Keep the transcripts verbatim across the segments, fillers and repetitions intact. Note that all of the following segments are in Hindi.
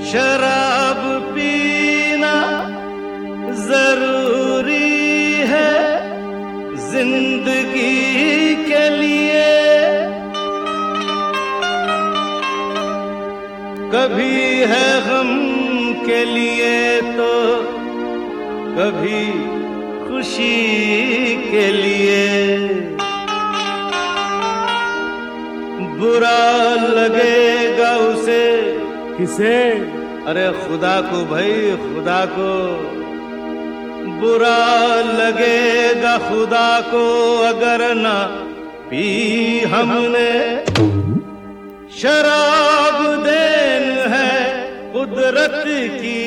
शराब पीना जरूरी है जिंदगी के लिए। कभी है गम के लिए तो कभी खुशी के लिए। बुरा लगेगा उसे, किसे? अरे खुदा को भाई, खुदा को। बुरा लगेगा खुदा को अगर ना पी हमने। शराब देन है कुदरत की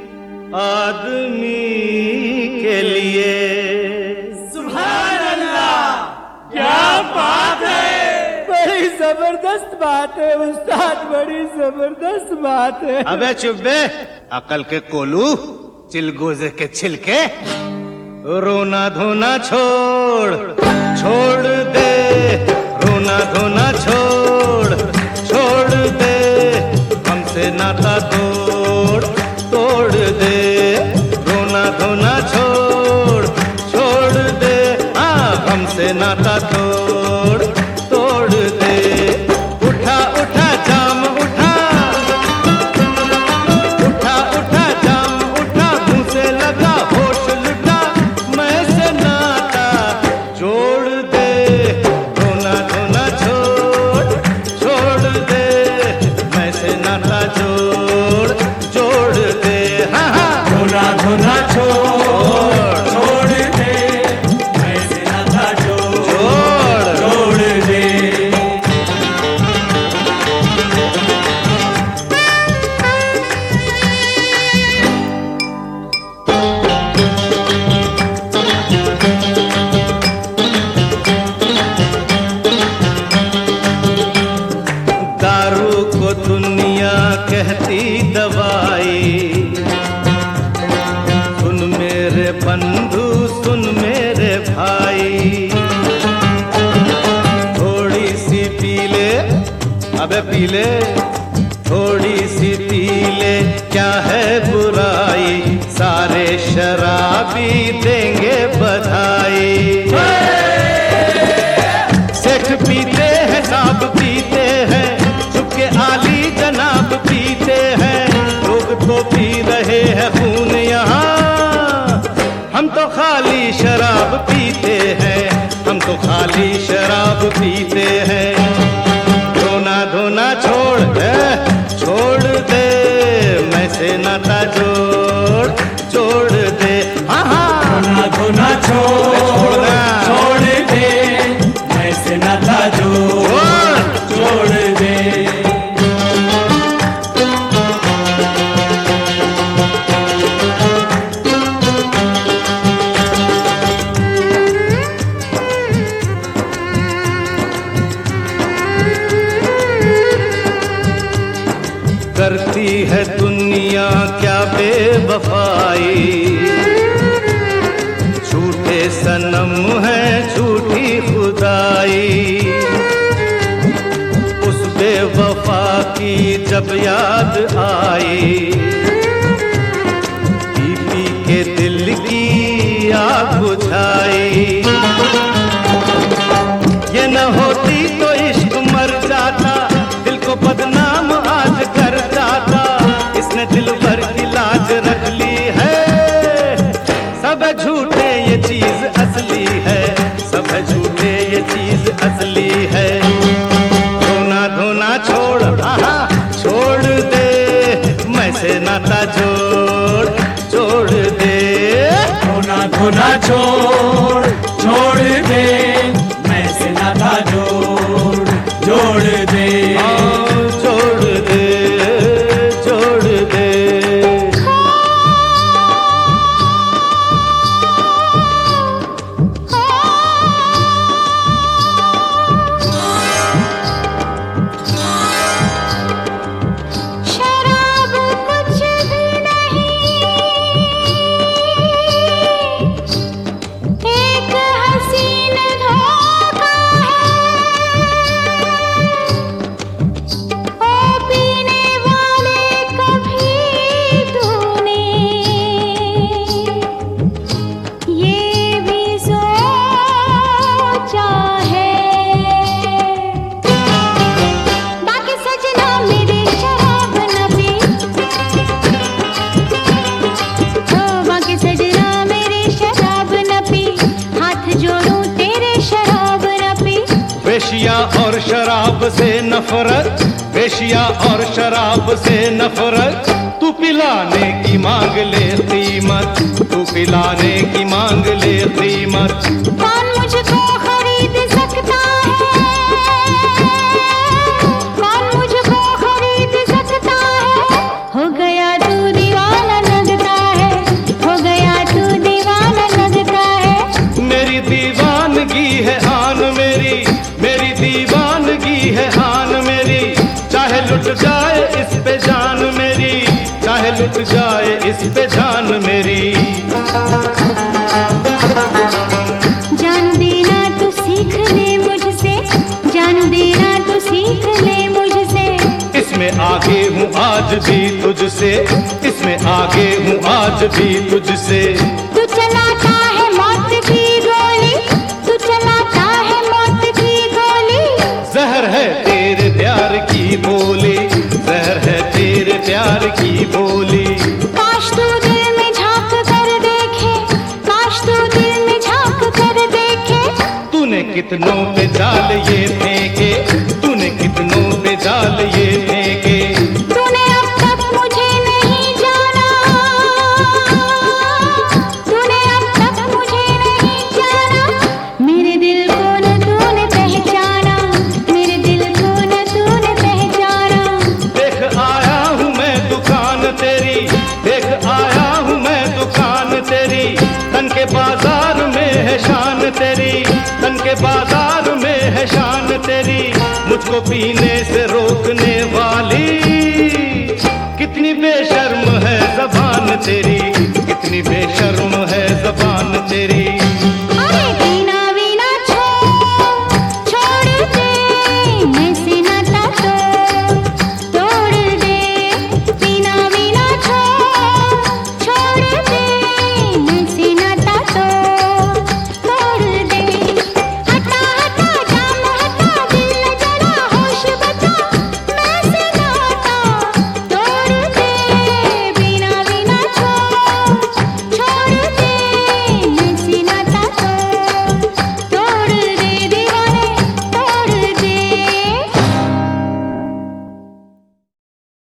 आदमी के लिए। सुभान अल्लाह, क्या बात है! बड़ी जबरदस्त बात है उस्ताद, बड़ी जबरदस्त बात है। अबे चुप बे, अकल के कोलू, चिलगोजे के छिलके। रोना धोना छोड़, छोड़ दे। रोना धोना छोड़, छोड़ दे। हमसे नाता तोड़, तोड़ दे। रोना धोना छोड़, छोड़ दे। हाँ, हमसे नाता तोड़, तोड़ दे। उठा उठा जाम उठा, उठा उठा जाम उठा। मुंह से लगा होश लुटा, मैं से नाता जोड़ दे। रोना धोना छोड़, छोड़ दे। मैं से नाता जोड़, जोड़ दे। हाँ हाँ, रोना धोना छोड़, छोड़ दे। मैं से नाता जोड़, जोड़ दे। दारू को दुनिया कहती दवाई। सुन मेरे बंधु, सुन मेरे भाई। थोड़ी सी पी ले, अबे पी ले। थोड़ी सी पी ले, क्या है बुराई। सारे शराबी देंगे बधाई। सेठ पीते हैं, साहब पीते हैं, चुपके आली जनाब पीते हैं। लोग तो पी रहे हैं खून यहाँ, हम तो खाली शराब पीते हैं। हम तो खाली शराब पीते हैं। रोना धोना छोड़ दे, छोड़ दे। मैं से नाता जोड़, जोड़ दे। हाँ हाँ, रोना धोना छोड़, छोड़ दे। मैं से नाता जोड़, जोड़ दे। करती है दुनिया क्या बेवफाई। झूठे सनम है, झूठी खुदाई। उस बेवफा की जब याद आई, पी पी के दिल की आग बुझाई। ये न होती तो इश्क मर जाता, दिल को बदनाम आज कर जाता। इसने दिल भर की लाज रख ली है। सब झूठे ये चीज असली है, सब झूठे ये चीज असली है। रोना धोना छोड़, आहा छोड़ दे। मैं से नाता जोड़, जोड़ दे। रोना धोना छोड़, छोड़ दे। मैं से नाता जोड़, जोड़ दे। जोड़ दे, जोड़ दे। शराब कुछ भी से नफरत, वेश्या और शराब से नफरत। तू पिलाने की मांग ले कीमत, तू पिलाने की मांग ले कीमत। कौन मुझको खरीद सकता है, कौन मुझको खरीद सकता है। हो गया तू दीवाना लगता है, हो गया तू दीवाना लगता है। मेरी दीवानगी है आन मेरी, मेरी दीवानगी है आन मेरी। चाहे लुट जाए इस पे जान मेरी, चाहे लुट जाए इस पे जान मेरी। जान देना तो सीख ले मुझसे, जान देना तो सीख ले मुझसे। इसमें आगे हूँ आज भी तुझसे, इसमें आगे हूँ आज भी तुझसे। तू चलाता है मौत की गोली, तू चलाता है मौत की गोली। जहर है तेरे प्यार की बोली, जहर है तेरे प्यार की बोली। काश तू दिल में झांक कर देखे, काश तू दिल में झांक कर देखे। तूने कितनों पे जाल ये फेंके, तूने कितनों पे जाल ये फेंके। तूने अब तक मुझे नहीं जाना, तूने अब तक मुझे नहीं जाना। मेरे दिल को न तूने पहचाना, मेरे दिल को न तूने पहचाना। देख आया हूँ मैं दुकान तेरी, देख आया हूँ मैं दुकान तेरी। तन के बाजार में है शान तेरी, तन के बाजार में है शान तेरी। मुझको पीने से रोकने वाली कितनी बेशर्म है ज़बान तेरी।